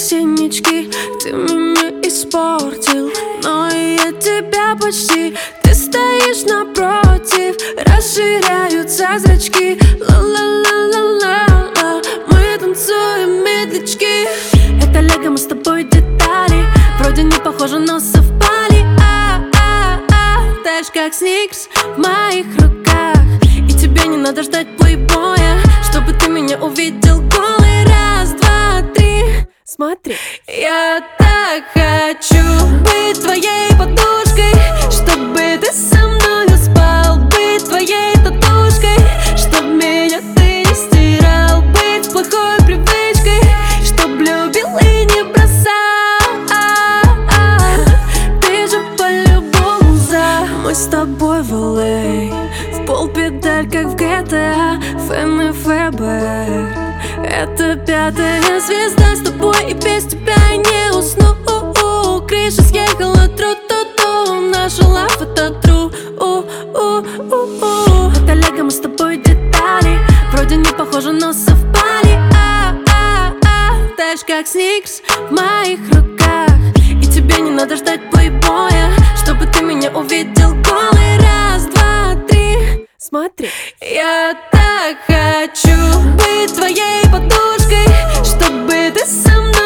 синячки, ты меня испортил, но и я тебя почти. Ты стоишь напротив, расширяются зрачки. Ла-ла-ла-ла-ла-ла, мы танцуем медлячки. Это лего, мы с тобой детали, вроде не похожи, но совпали. Таешь как сникерс в моих руках, и тебе не надо ждать плейбоя, чтобы ты меня увидел голый. Раз, два, три, смотри. Я так хочу быть твоей подушкой, чтобы ты со мною спал, быть твоей татушкой, чтоб меня ты не стирал, быть плохой привычкой, чтоб любил и не бросал. Ты же по-любому за. Мы с тобой в LA, в полпедаль, как в GTA, Фэн и ФБР. Это пятая звезда, с тобой и без тебя я не усну. Крыша съехала, тру-ту-ту, наша лав это тру. Это лего, мы с тобой детали, вроде не похожи, но совпали. Таешь как сникерс в моих руках, и тебе не надо ждать плейбоя, чтобы ты меня увидел голый. Раз, два, три, смотри. Я так хочу быть твоей подушкой, чтобы ты со мной